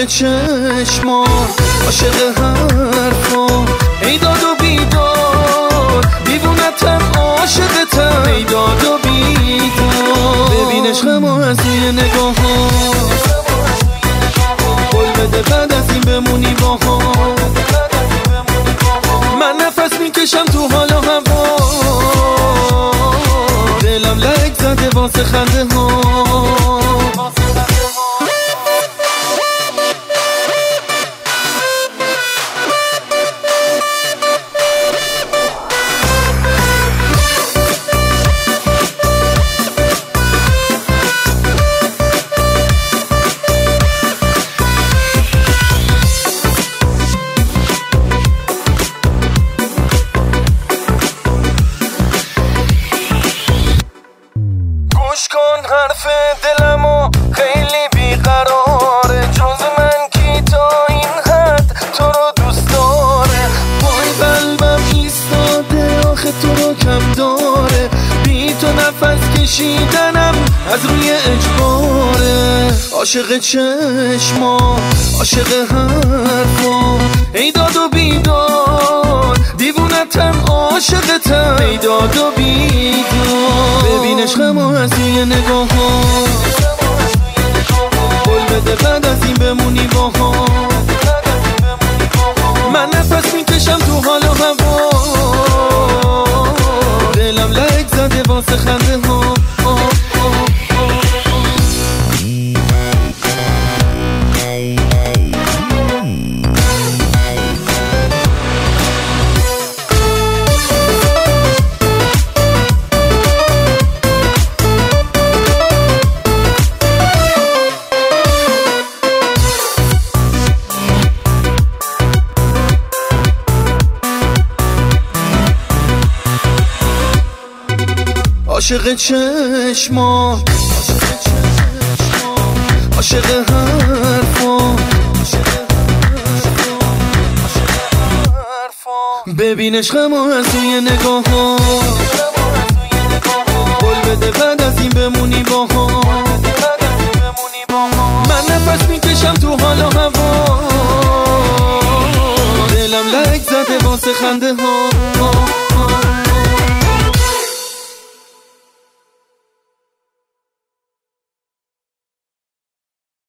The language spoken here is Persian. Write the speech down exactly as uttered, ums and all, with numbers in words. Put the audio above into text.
عاشق چشما، عاشق حرفا، ای داد و بیدار، دیوونتم عاشقتم، ای داد و بیدار. ببین عشقمو از روی نگاه ها، قول بده بعد از این بمونی با هم. من نفس میکشم تو حال و هوا، دلم لک زده واسه خنده ها. گوش کن حرف دلمو، خیلی بیقراره، جز من کی تا این حد تو رو دوست داره. وای قلبم ایستاده آخه تو رو کم داره، بی تو نفس کشیدنم از روی اجباره. عاشق چشما، عاشق حرفا، ای داد و بیدار، دیوونتم عاشقتم، ای داد و بیدار. ببین عشقمو از روی نگاه ها، قول بده بعد از این بمونی با هم. من نفس میکشم تو حال و هوا، دلم لک زده واسه خنده ها. عاشق چشما، عاشق حرفا، ببین عشقمو از روی نگاه ها، قول بده بعد از این بمونی با هم. من نفس میکشم تو حال و هوا، دلم لک زده واسه خنده ها.